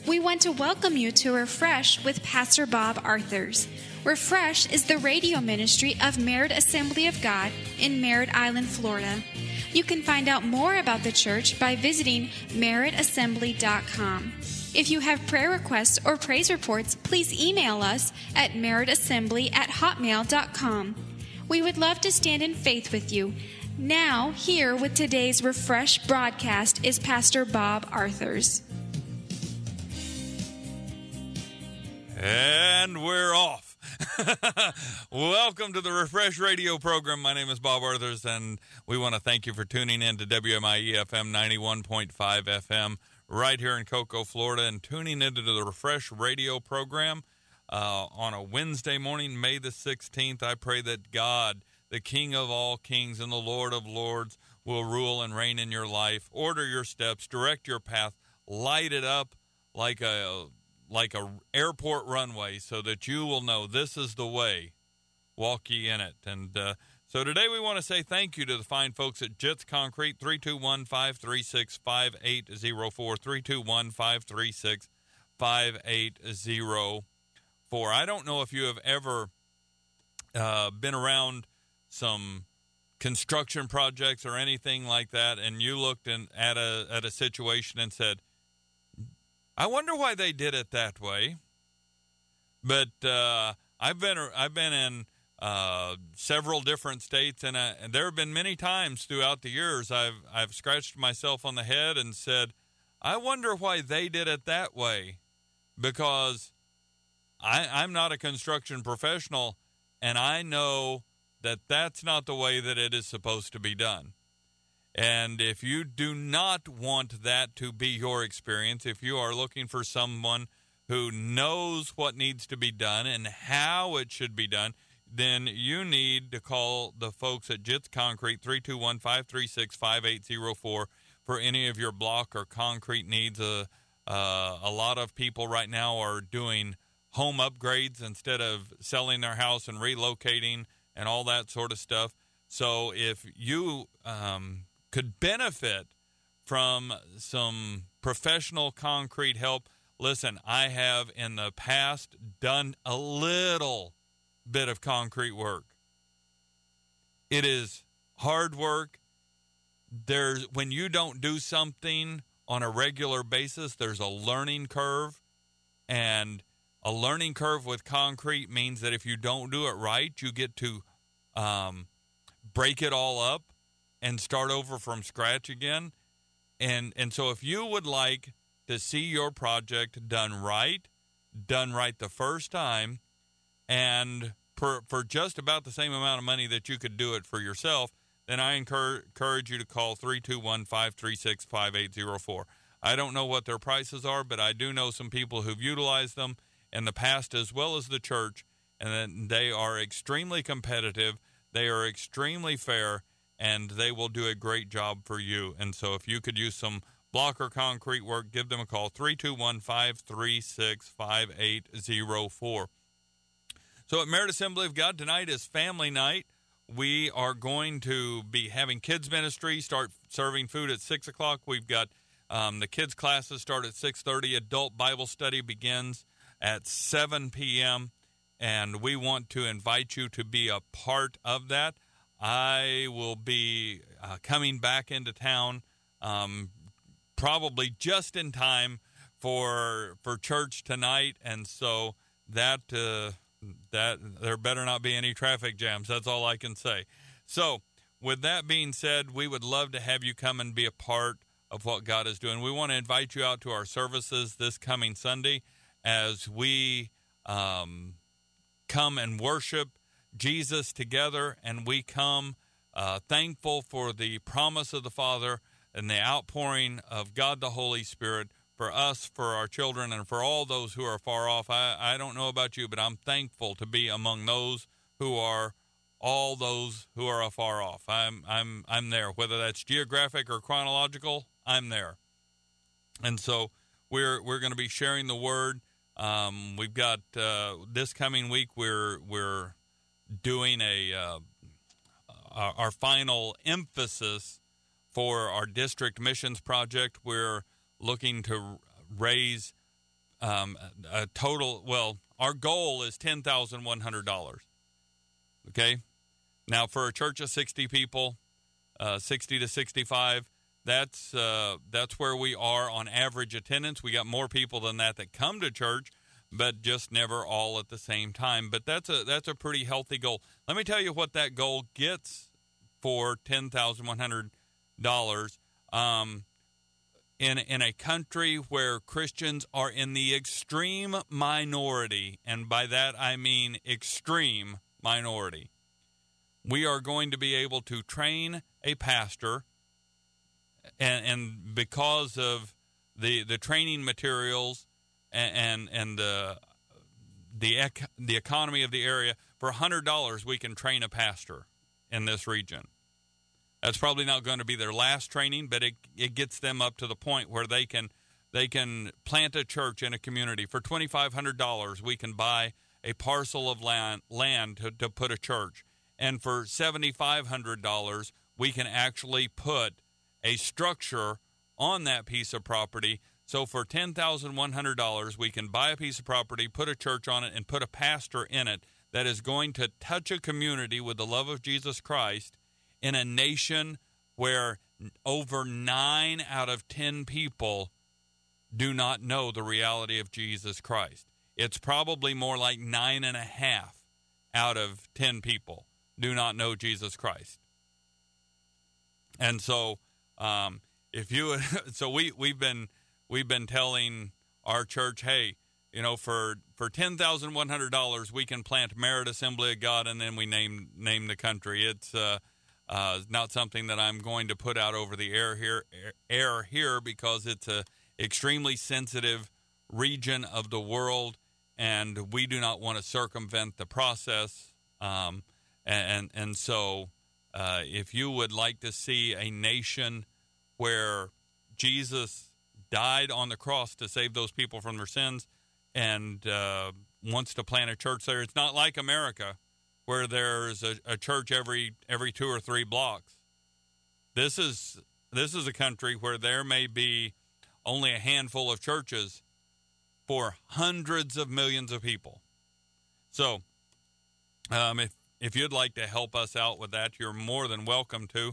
We want to welcome you to Refresh with Pastor Bob Arthurs. Refresh is the radio ministry of Merritt Assembly of God in Merritt Island, Florida. You can find out more about the church by visiting merrittassembly.com. If you have prayer requests or praise reports, please email us at merrittassembly@hotmail.com. We would love to stand in faith with you. Now, here with today's Refresh broadcast is Pastor Bob Arthurs. And we're off. Welcome to the Refresh Radio program. My name is Bob Arthurs, and we want to thank you for tuning in to WMIE FM 91.5 FM right here in Cocoa, Florida, and tuning into the Refresh Radio program on a Wednesday morning, May the 16th. I pray that God, the King of all kings and the Lord of lords, will rule and reign in your life, order your steps, direct your path, light it up like a airport runway so that you will know this is the way. Walk ye in it. And so today we want to say thank you to the fine folks at Jits Concrete, 321-536-5804, 321-536-5804. I don't know if you have ever been around some construction projects or anything like that, and you looked at a situation and said, I wonder why they did it that way. But I've been in several different states, and there have been many times throughout the years I've scratched myself on the head and said, I wonder why they did it that way, because I'm not a construction professional, and I know that that's not the way that it is supposed to be done. And if you do not want that to be your experience, if you are looking for someone who knows what needs to be done and how it should be done, then you need to call the folks at Jits Concrete, 321-536-5804, for any of your block or concrete needs. A lot of people right now are doing home upgrades instead of selling their house and relocating and all that sort of stuff. So if you could benefit from some professional concrete help, listen, I have in the past done a little bit of concrete work. It is hard work. When you don't do something on a regular basis, there's a learning curve, and a learning curve with concrete means that if you don't do it right, you get to break it all up and start over from scratch again. And so if you would like to see your project done right the first time, and for just about the same amount of money that you could do it for yourself, then I encourage you to call 321-536-5804. I don't know what their prices are, but I do know some people who've utilized them in the past as well as the church, and they are extremely competitive, they are extremely fair, and they will do a great job for you. And so if you could use some block or concrete work, give them a call, 321-536-5804. So at Merritt Assembly of God, tonight is family night. We are going to be having kids ministry, start serving food at 6 o'clock. We've got the kids' classes start at 6:30. Adult Bible study begins at 7 p.m., and we want to invite you to be a part of that. I will be coming back into town probably just in time for church tonight, and so that there better not be any traffic jams. That's all I can say. So with that being said, we would love to have you come and be a part of what God is doing. We want to invite you out to our services this coming Sunday as we come and worship Jesus together, and we come thankful for the promise of the Father and the outpouring of God the Holy Spirit for us, for our children, and for all those who are far off. I don't know about you, but I'm thankful to be among those who are all those who are afar off. I'm there, whether that's geographic or chronological. I'm there, and so we're going to be sharing the word. We've got this coming week. We're doing our final emphasis for our district missions project. We're looking to raise a total. Well, our goal is $10,100. Okay, now for a church of 60 people, 60 to 65. That's where we are on average attendance. We got more people than that come to church, but just never all at the same time. But that's a pretty healthy goal. Let me tell you what that goal gets for $10,100. In a country where Christians are in the extreme minority, and by that I mean extreme minority, we are going to be able to train a pastor. And because of the training materials and the economy of the area, for $100 we can train a pastor in this region. That's probably not going to be their last training, but it gets them up to the point where they can plant a church in a community. For $2,500 we can buy a parcel of land to put a church, and for $7,500 we can actually put a structure on that piece of property. So for $10,100, we can buy a piece of property, put a church on it, and put a pastor in it that is going to touch a community with the love of Jesus Christ in a nation where over 9 out of 10 people do not know the reality of Jesus Christ. It's probably more like 9.5 out of 10 people do not know Jesus Christ. And so, if you would, so we've been telling our church, hey, for $10,100 we can plant Merit Assembly of God, and then we name the country. It's not something that I'm going to put out over the air here because it's a extremely sensitive region of the world, and we do not want to circumvent the process. And so, if you would like to see a nation where Jesus died on the cross to save those people from their sins and wants to plant a church there, it's not like America where there's a church every 2 or 3 blocks. This is a country where there may be only a handful of churches for hundreds of millions of people. So, if you'd like to help us out with that, you're more than welcome to.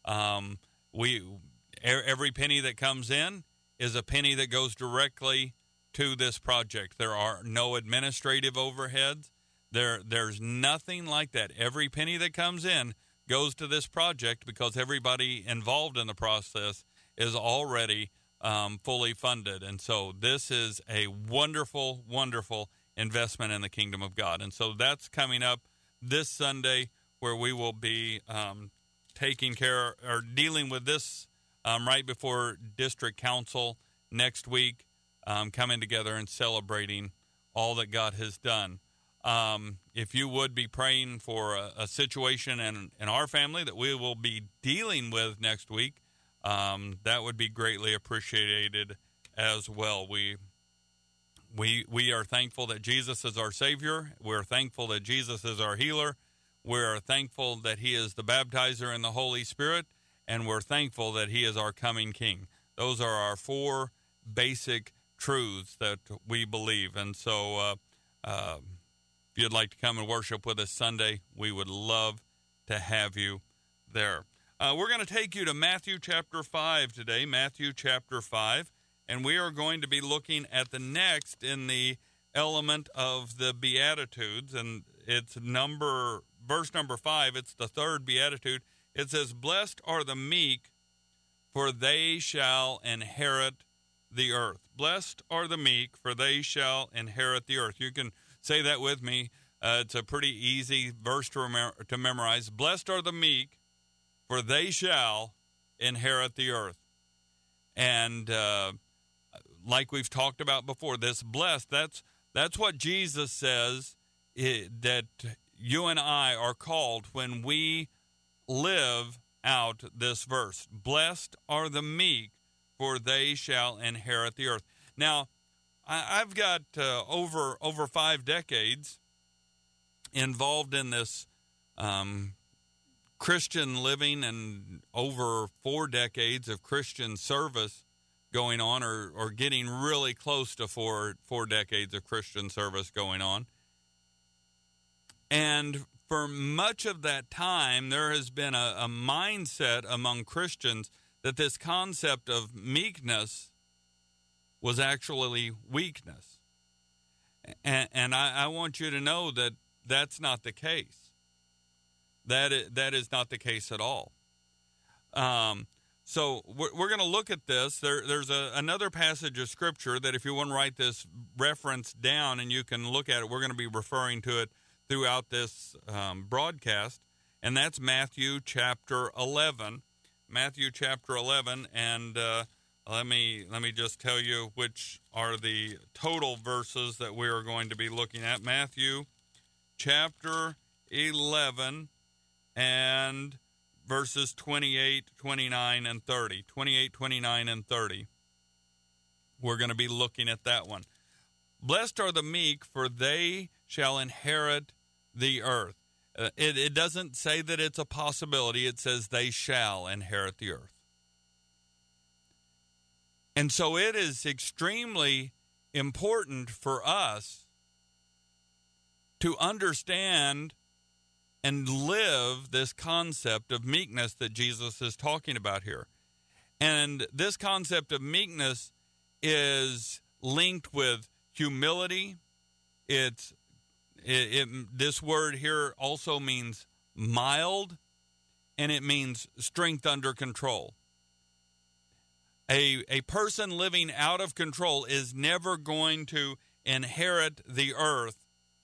Every penny that comes in is a penny that goes directly to this project. There are no administrative overheads. There's nothing like that. Every penny that comes in goes to this project because everybody involved in the process is already fully funded. And so this is a wonderful, wonderful investment in the kingdom of God. And so that's coming up this Sunday, where we will be taking care or dealing with this right before district council next week, coming together and celebrating all that God has done. If you would be praying for a situation in our family that we will be dealing with next week, that would be greatly appreciated as well. We are thankful that Jesus is our Savior. We're thankful that Jesus is our healer. We're thankful that He is the baptizer in the Holy Spirit, and we're thankful that He is our coming King. Those are our 4 basic truths that we believe. And so if you'd like to come and worship with us Sunday, we would love to have you there. We're going to take you to Matthew chapter 5 today, Matthew chapter 5, and we are going to be looking at the next in the element of the Beatitudes, and it's verse number 5, it's the 3rd Beatitude. It says, "Blessed are the meek, for they shall inherit the earth." Blessed are the meek, for they shall inherit the earth. You can say that with me. It's a pretty easy verse to memorize. Blessed are the meek, for they shall inherit the earth. And like we've talked about before, this blessed, that's what Jesus says that you and I are called when we live out this verse. Blessed are the meek, for they shall inherit the earth. Now, I've got over 5 decades involved in this Christian living and over 4 decades of Christian service going on, or getting really close to four decades of Christian service going on. And for much of that time, there has been a mindset among Christians that this concept of meekness was actually weakness. And I want you to know that that's not the case. That is not the case at all. So we're going to look at this. There's another passage of Scripture that if you want to write this reference down and you can look at it, we're going to be referring to it throughout this broadcast, and that's Matthew chapter 11. Matthew chapter 11, and let me just tell you which are the total verses that we are going to be looking at. Matthew chapter 11 and verses 28, 29, and 30. 28, 29, and 30. We're going to be looking at that one. Blessed are the meek, for they shall inherit the earth. It doesn't say that it's a possibility. It says they shall inherit the earth. And so it is extremely important for us to understand and live this concept of meekness that Jesus is talking about here. And this concept of meekness is linked with humility. This word here also means mild, and it means strength under control. A person living out of control is never going to inherit the earth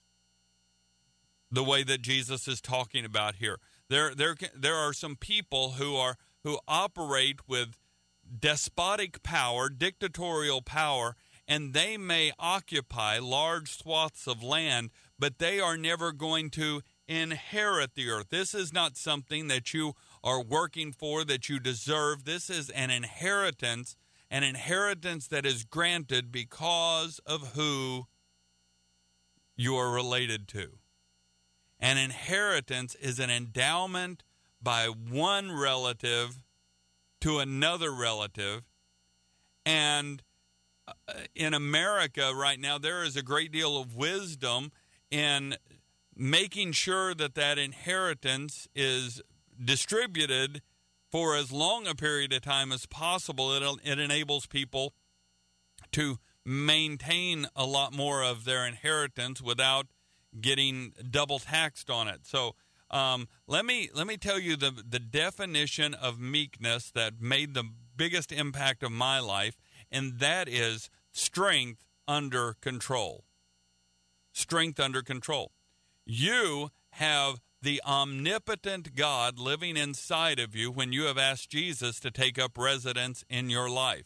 the way that Jesus is talking about here. There are some people who operate with despotic power, dictatorial power, and they may occupy large swaths of land, but they are never going to inherit the earth. This is not something that you are working for, that you deserve. This is an inheritance that is granted because of who you are related to. An inheritance is an endowment by one relative to another relative. And in America right now, there is a great deal of wisdom in making sure that that inheritance is distributed for as long a period of time as possible. It enables people to maintain a lot more of their inheritance without getting double taxed on it. So let me tell you the definition of meekness that made the biggest impact of my life, and that is strength under control. Strength under control. You have the omnipotent God living inside of you when you have asked Jesus to take up residence in your life.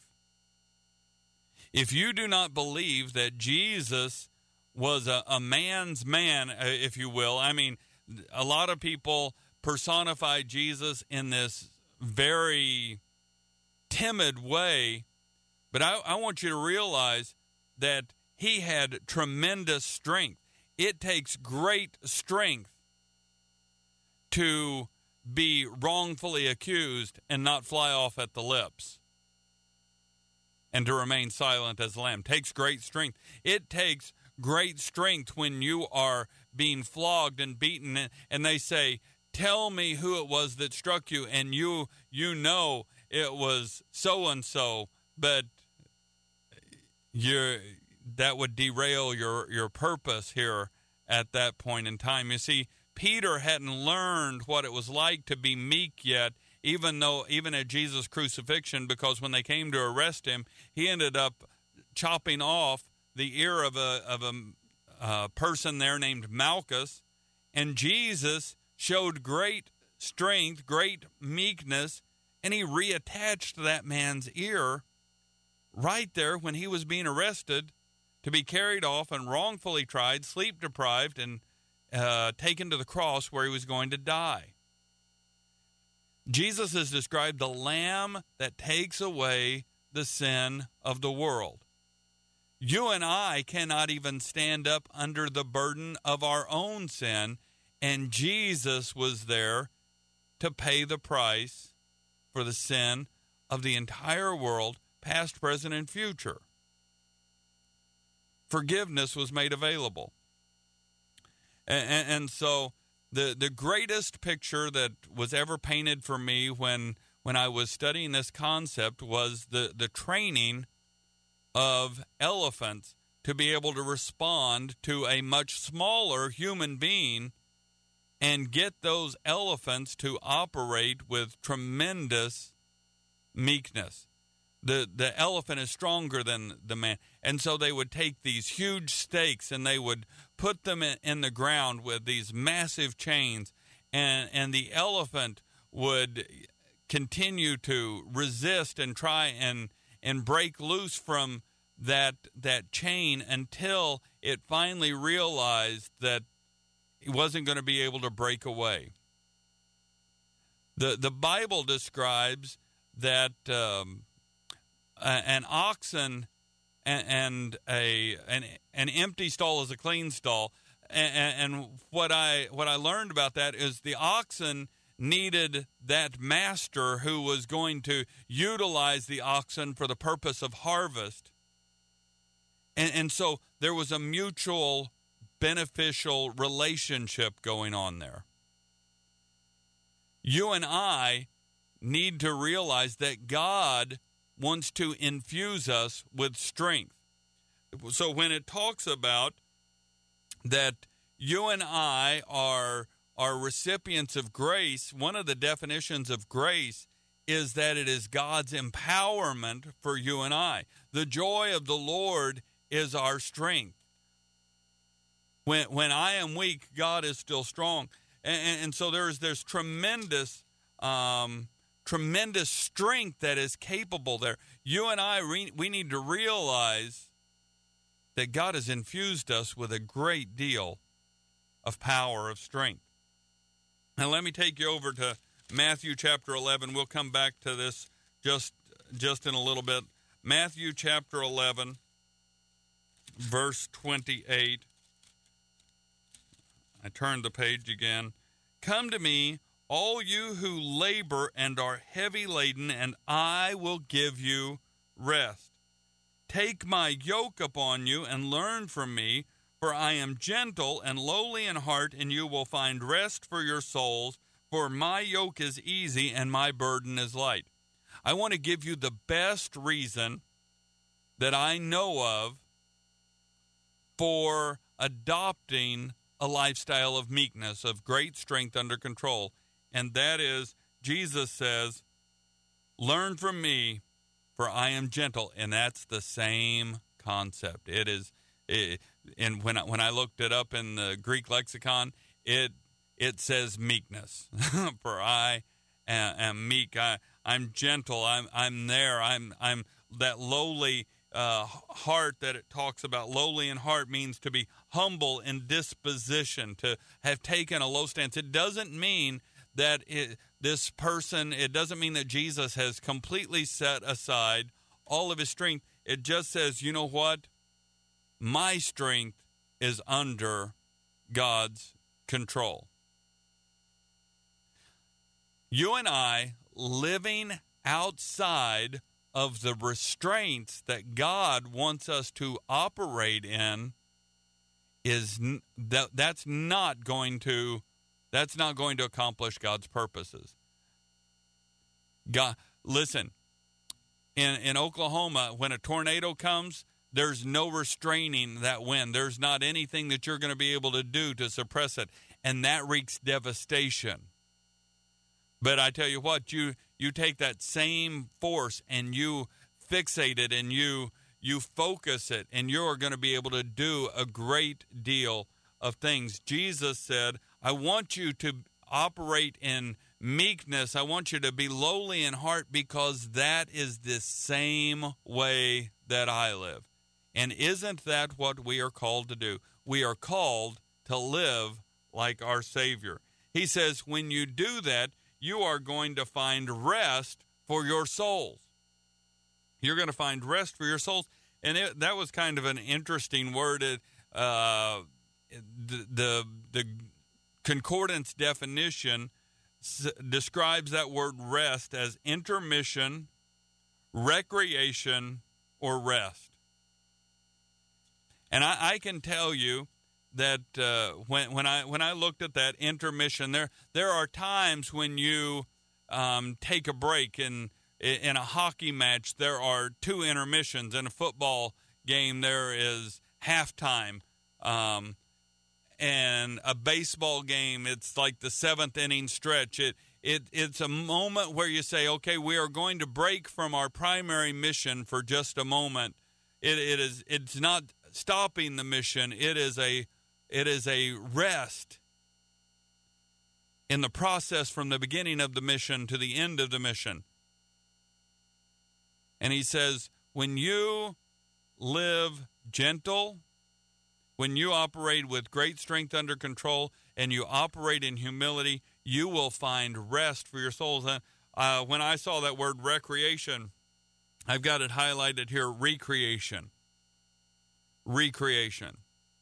If you do not believe that Jesus was a man's man, if you will, I mean, a lot of people personify Jesus in this very timid way, but I want you to realize that he had tremendous strength. It takes great strength to be wrongfully accused and not fly off at the lips and to remain silent as a lamb. It takes great strength. It takes great strength when you are being flogged and beaten and they say, tell me who it was that struck you, and you know it was so-and-so, but that would derail your purpose here at that point in time. You see, Peter hadn't learned what it was like to be meek yet, even at Jesus' crucifixion, because when they came to arrest him, he ended up chopping off the ear of a person there named Malchus, and Jesus showed great strength, great meekness, and he reattached that man's ear right there when he was being arrested to be carried off and wrongfully tried, sleep deprived, and taken to the cross where he was going to die. Jesus is described the Lamb that takes away the sin of the world. You and I cannot even stand up under the burden of our own sin, and Jesus was there to pay the price for the sin of the entire world, past, present, and future. Forgiveness was made available. And so the greatest picture that was ever painted for me when I was studying this concept was the training of elephants to be able to respond to a much smaller human being and get those elephants to operate with tremendous meekness. The elephant is stronger than the man. And so they would take these huge stakes and they would put them in the ground with these massive chains. And the elephant would continue to resist and try and break loose from that chain until it finally realized that it wasn't going to be able to break away. The Bible describes that an oxen and an empty stall is a clean stall. And what I learned about that is the oxen needed that master who was going to utilize the oxen for the purpose of harvest. And so there was a mutual beneficial relationship going on there. You and I need to realize that God wants to infuse us with strength. So when it talks about that you and I are recipients of grace, one of the definitions of grace is that it is God's empowerment for you and I. The joy of the Lord is our strength. When I am weak, God is still strong. And so there's tremendous strength that is capable there. You and I, we need to realize that God has infused us with a great deal of power, of strength. Now let me take you over to Matthew chapter 11. We'll come back to this just in a little bit. Matthew chapter 11, verse 28. I turned the page again. Come to me, all you who labor and are heavy laden, and I will give you rest. Take my yoke upon you and learn from me, for I am gentle and lowly in heart, and you will find rest for your souls, for my yoke is easy and my burden is light. I want to give you the best reason that I know of for adopting a lifestyle of meekness, of great strength under control. And that is, Jesus says, learn from me, for I am gentle. And that's the same concept. And when I looked it up in the Greek lexicon, it says meekness. For I am meek. I'm gentle. I'm there. I'm that lowly heart that it talks about. Lowly in heart means to be humble in disposition, to have taken a low stance. It doesn't mean that it doesn't mean that Jesus has completely set aside all of his strength. It just says, you know what? My strength is under God's control. You and I living outside of the restraints that God wants us to operate in that's not going to accomplish God's purposes. God, listen, in Oklahoma, when a tornado comes, there's no restraining that wind. There's not anything that you're going to be able to do to suppress it, and that wreaks devastation. But I tell you what, you take that same force and you fixate it and you focus it, and you're going to be able to do a great deal of things. Jesus said, I want you to operate in meekness. I want you to be lowly in heart, because that is the same way that I live. And isn't that what we are called to do? We are called to live like our Savior. He says, when you do that, you are going to find rest for your souls. You're going to find rest for your souls. And that was kind of an interesting word. The concordance definition describes that word rest as intermission, recreation or rest. And I can tell you that when I looked at that intermission, there are times when you take a break. In a hockey match, there are 2 intermissions. In a football game, there is halftime. And a baseball game, it's like the 7th inning stretch. It's a moment where you say, okay, we are going to break from our primary mission for just a moment. It's not stopping the mission. It is a rest in the process from the beginning of the mission to the end of the mission. And he says, when you live gentle, when you operate with great strength under control, and you operate in humility, you will find rest for your souls. When I saw that word recreation, I've got it highlighted here, recreation. Recreation.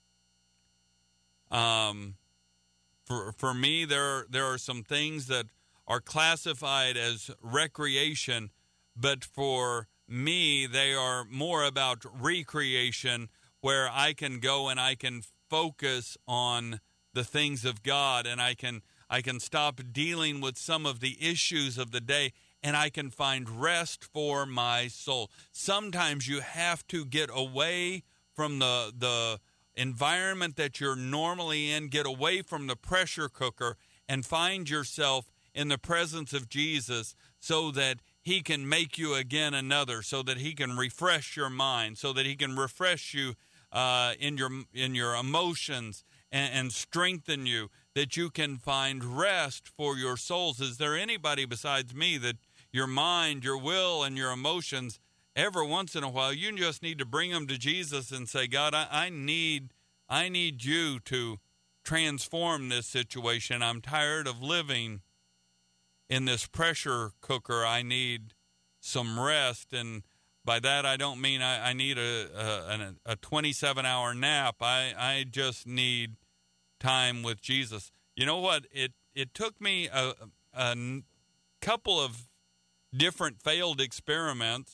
For me, there are some things that are classified as recreation, but for me, they are more about recreation, where I can go and I can focus on the things of God, and I can stop dealing with some of the issues of the day, and I can find rest for my soul. Sometimes you have to get away from the environment that you're normally in, get away from the pressure cooker, and find yourself in the presence of Jesus, so that he can make you again another, so that he can refresh your mind, so that he can refresh you in your emotions, and strengthen you, that you can find rest for your souls. Is there anybody besides me that your mind, your will, and your emotions, every once in a while, you just need to bring them to Jesus and say, God, I need you to transform this situation. I'm tired of living in this pressure cooker. I need some rest. And by that, I don't mean I need a 27-hour nap. I just need time with Jesus. You know what? It took me a couple of different failed experiments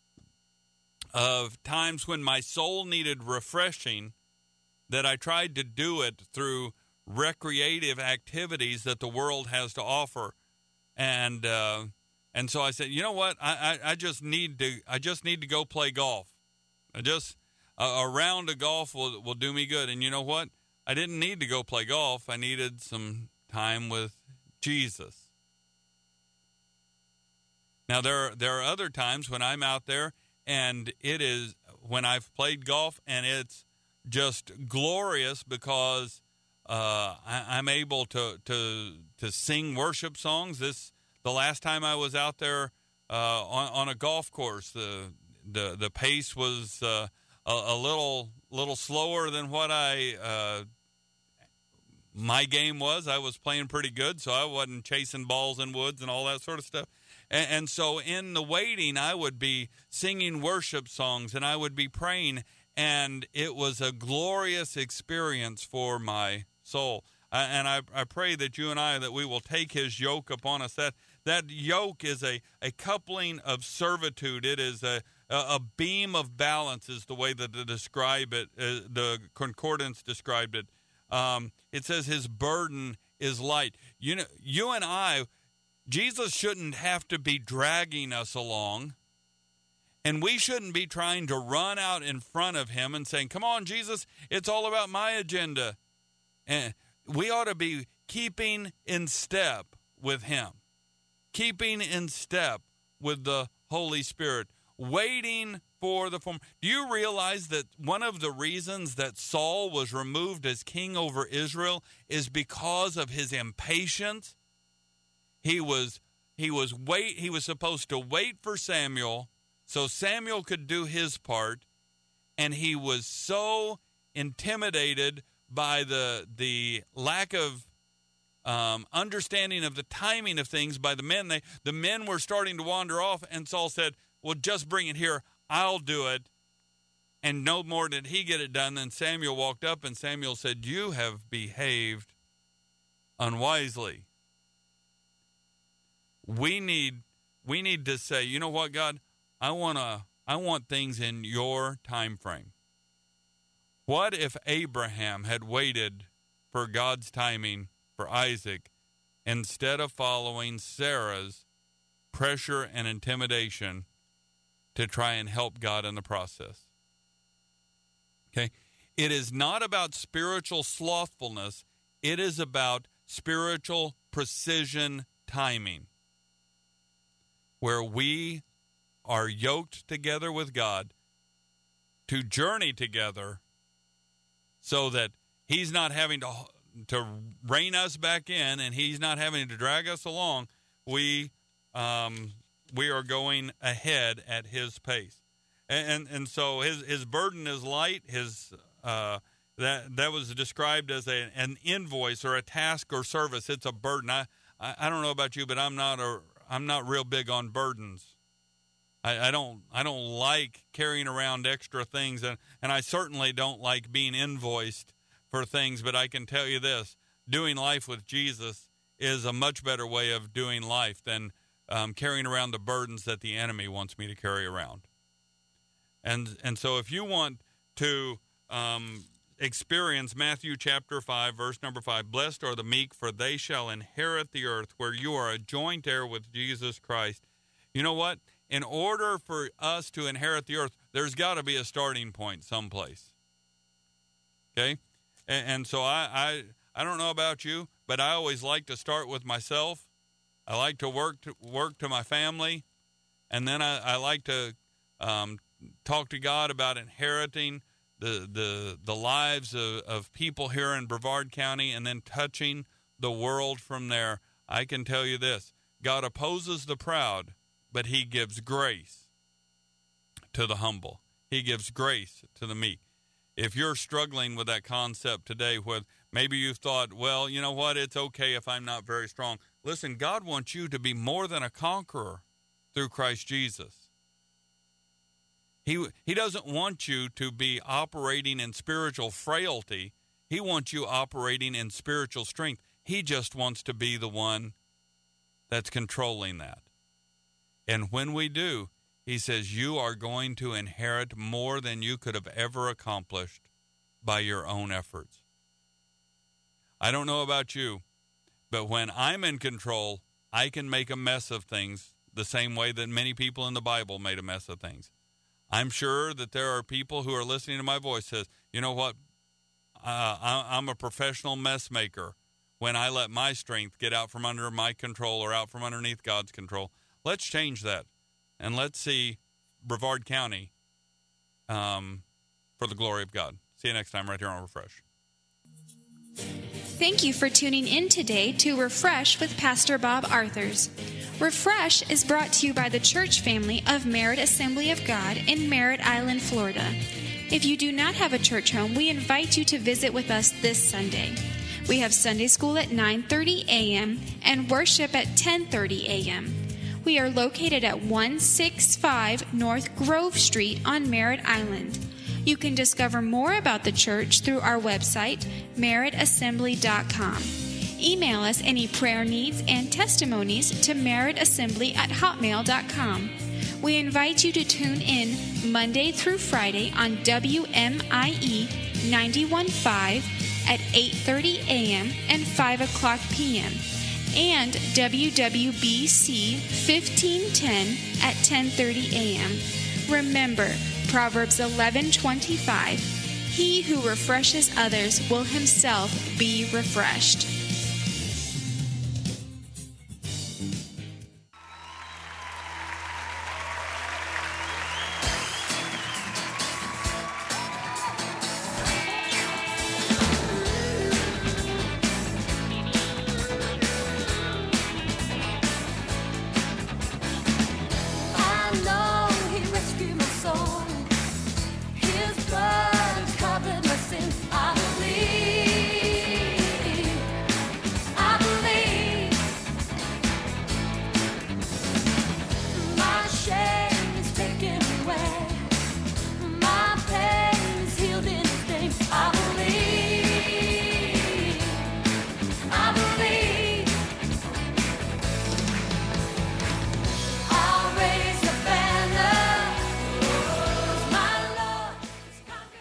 of times when my soul needed refreshing, that I tried to do it through recreative activities that the world has to offer. And so I said, you know what? I just need to go play golf. A round of golf will do me good. And you know what? I didn't need to go play golf. I needed some time with Jesus. Now there are other times when I'm out there, and it is when I've played golf, and it's just glorious because I'm able to sing worship songs. The last time I was out there on a golf course, the pace was a little slower than what my game was. I was playing pretty good, so I wasn't chasing balls in woods and all that sort of stuff. And so in the waiting, I would be singing worship songs, and I would be praying, and it was a glorious experience for my soul. And I pray that you and I, that we will take his yoke upon us. That yoke is a coupling of servitude. It is a beam of balance, is the way that they describe it. The concordance described it. It says his burden is light. You know, you and I, Jesus shouldn't have to be dragging us along, and we shouldn't be trying to run out in front of him and saying, come on, Jesus, it's all about my agenda. And we ought to be keeping in step with him, keeping in step with the Holy Spirit, waiting for the form. Do you realize that one of the reasons that Saul was removed as king over Israel is because of his impatience? He was supposed to wait for Samuel so Samuel could do his part, and he was so intimidated by the lack of understanding of the timing of things by the men. The men were starting to wander off, and Saul said, well, just bring it here. I'll do it. And no more did he get it done than Samuel walked up, and Samuel said, you have behaved unwisely. We need to say, you know what, God, I want things in your time frame. What if Abraham had waited for God's timing for Isaac instead of following Sarah's pressure and intimidation to try and help God in the process? Okay? It is not about spiritual slothfulness. It is about spiritual precision timing, where we are yoked together with God to journey together so that he's not having to rein us back in and he's not having to drag us along. We are going ahead at his pace. And so his burden is light. That was described as an invoice or a task or service. It's a burden. I don't know about you, but I'm not real big on burdens. I don't like carrying around extra things, and I certainly don't like being invoiced for things, but I can tell you this: doing life with Jesus is a much better way of doing life than carrying around the burdens that the enemy wants me to carry around. And so if you want to experience Matthew chapter 5, verse number 5, blessed are the meek, for they shall inherit the earth, where you are a joint heir with Jesus Christ. You know what? In order for us to inherit the earth, there's got to be a starting point someplace. Okay? And so I don't know about you, but I always like to start with myself. I like to work to my family, and then I like to talk to God about inheriting the lives of people here in Brevard County, and then touching the world from there. I can tell you this: God opposes the proud, but he gives grace to the humble. He gives grace to the meek. If you're struggling with that concept today, with maybe you thought, well, you know what, it's okay if I'm not very strong. Listen, God wants you to be more than a conqueror through Christ Jesus. He doesn't want you to be operating in spiritual frailty. He wants you operating in spiritual strength. He just wants to be the one that's controlling that. And when we do, he says, you are going to inherit more than you could have ever accomplished by your own efforts. I don't know about you, but when I'm in control, I can make a mess of things the same way that many people in the Bible made a mess of things. I'm sure that there are people who are listening to my voice says, you know what, I'm a professional mess maker when I let my strength get out from under my control or out from underneath God's control. Let's change that, and let's see Brevard County for the glory of God. See you next time right here on Refresh. Thank you for tuning in today to Refresh with Pastor Bob Arthurs. Refresh is brought to you by the church family of Merritt Assembly of God in Merritt Island, Florida. If you do not have a church home, we invite you to visit with us this Sunday. We have Sunday school at 9:30 a.m. and worship at 10:30 a.m. We are located at 165 North Grove Street on Merritt Island. You can discover more about the church through our website, merrittassembly.com. Email us any prayer needs and testimonies to merrittassembly@hotmail.com. We invite you to tune in Monday through Friday on WMIE 91.5 at 8:30 a.m. and 5 o'clock p.m. and WWBC 1510 at 10:30 a.m. Remember, Proverbs 11:25, he who refreshes others will himself be refreshed.